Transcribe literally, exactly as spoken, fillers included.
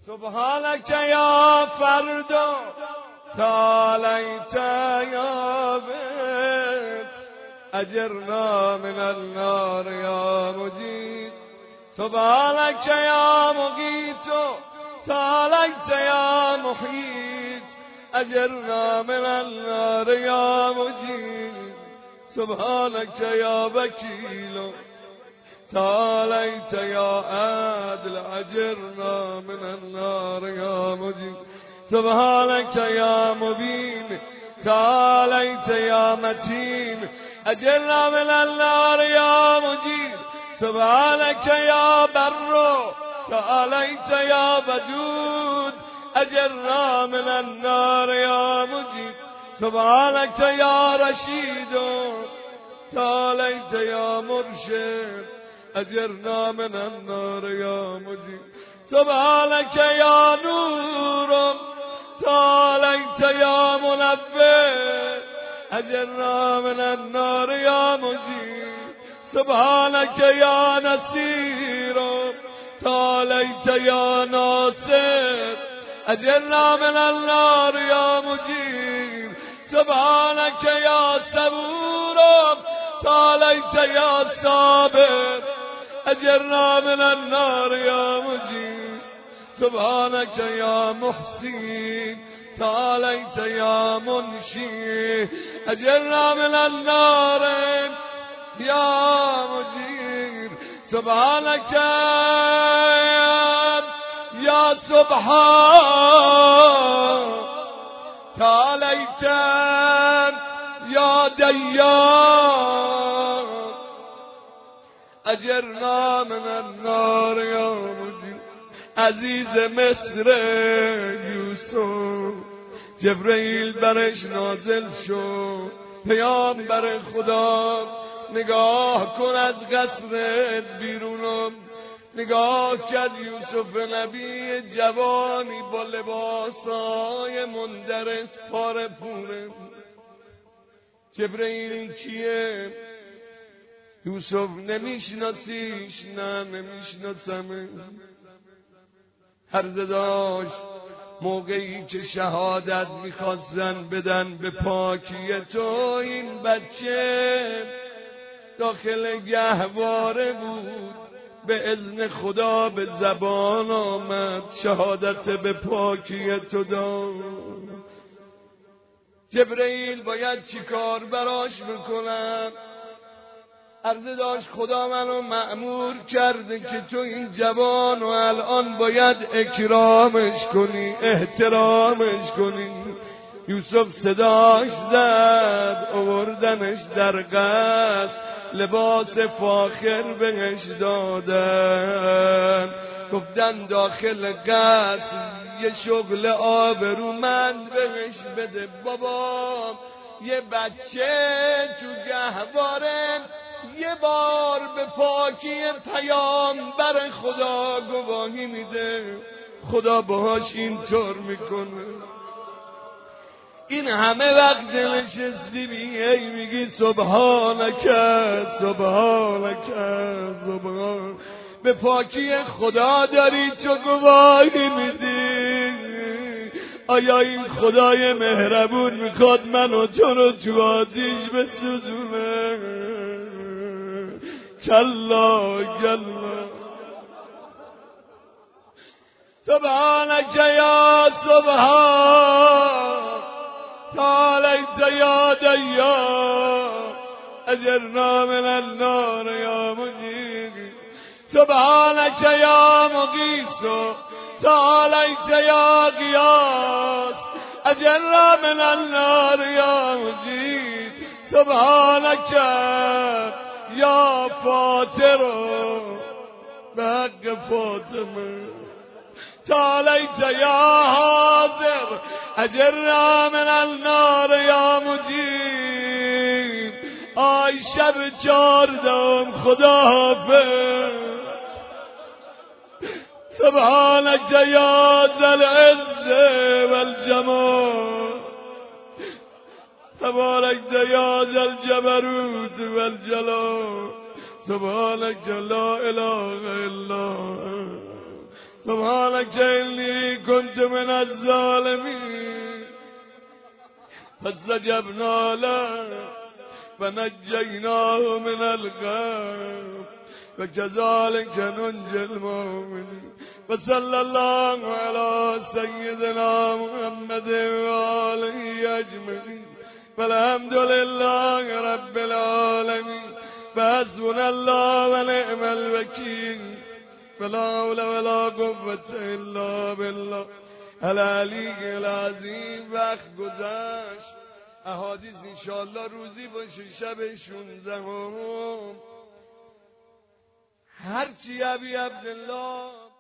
سبحانك يا فرد تعاليت يا بيت أجرنا من النار يا مجيد. سبحانك يا مقيت تعاليت يا محيط أجرنا من النار يا مجيد. سبحانك يا وكيل تعاليت يا عادل أجرنا من النار يا مجيد. سبحانك يا مبين تعاليت يا متين أجرنا من النار يا مجيد. سبحانك يا بر تعاليت يا ودود أجرنا من النار يا مجيد. سبحانك يا رشيد تعاليت يا مرشد أجرنا من النار يا مجيد. سبحانك يا نور تعاليت يا منبه أجرنا من النار يا مجيد. سبحانك يا نصير تعاليت يا ناصر أجرنا من النار يا مجيد. سبحانك يا صبور تعاليت يا صابر أجرنا من النار يا مجيد. سبحانك يا محسن تعاليت يا منشي أجرنا من النار يا مجيد. سبحانك يا سبحان تعاليت يا ديان أجرنا من النار يا مجيد. عزیز مصر یوسف جبرئیل برش نازل شد. پیامبر خدا نگاه کن از قصرت بیرونم. نگاه کرد یوسف نبی جوانی با لباسای مندرس پاره پوره. جبرئیل این کیه؟ یوسف نمیشناسیش؟ نه نمیشناسم. عرض داشت موقعی که شهادت میخواستن بدن به پاکی تو این بچه داخل گهواره بود. به اذن خدا به زبان آمد شهادت به پاکی تو داد. جبرئیل باید چی کار براش بکنم؟ عرض داشت خدا منو مأمور کرده که تو این جوان و الان باید اکرامش کنی، احترامش کنی. یوسف صداش زد، آوردنش در قصر، لباس فاخر بهش دادن، گفتن داخل قصر یه شغل آبرومند بهش بده. بابا یه بچه تو گهواره یه بار به پاکی پیامبر خدا گواهی میده، خدا باهاش اینطور میکنه. این همه وقت نشستی میگی میگی سبحانک سبحانک سبحان، به پاکی خدا داری تو گواهی میدی. آیا این خدای مهربون میخواد من و تو رو تو آتیش بسوزونه؟ کلا کلا. سبحانک یا سبحان تعالیت یا دیان اجرنا من النار یا مجید. سبحانک یا مغیث تعالیت یا غیاث اجرنا من النار یا مجید. سبحانک یا فاطر به حق فاطمه تعالیت یا حاضر اجرنا من النار یا مجید. آی شب چهاردهم خدا حافظ. سبحانک یا ذا العز والجمال تبارک یا ذا الجبروت والجلال. سبحانک لا اله الا انت سبحانك إني كنت من الظالمين فاستجبنا له فنجيناه من الغم وكذلك ننجي المؤمنين وصلى الله على سيدنا محمد وآله أجمعين والحمد لله رب العالمين وحسبنا الله ونعم الوكيل ولا حول ولا قوة إلا بالله العلی العظیم. وقت گذشت، احادیث انشاءالله روزی باشه. شب شونزدهم هرچی ابی عبدالله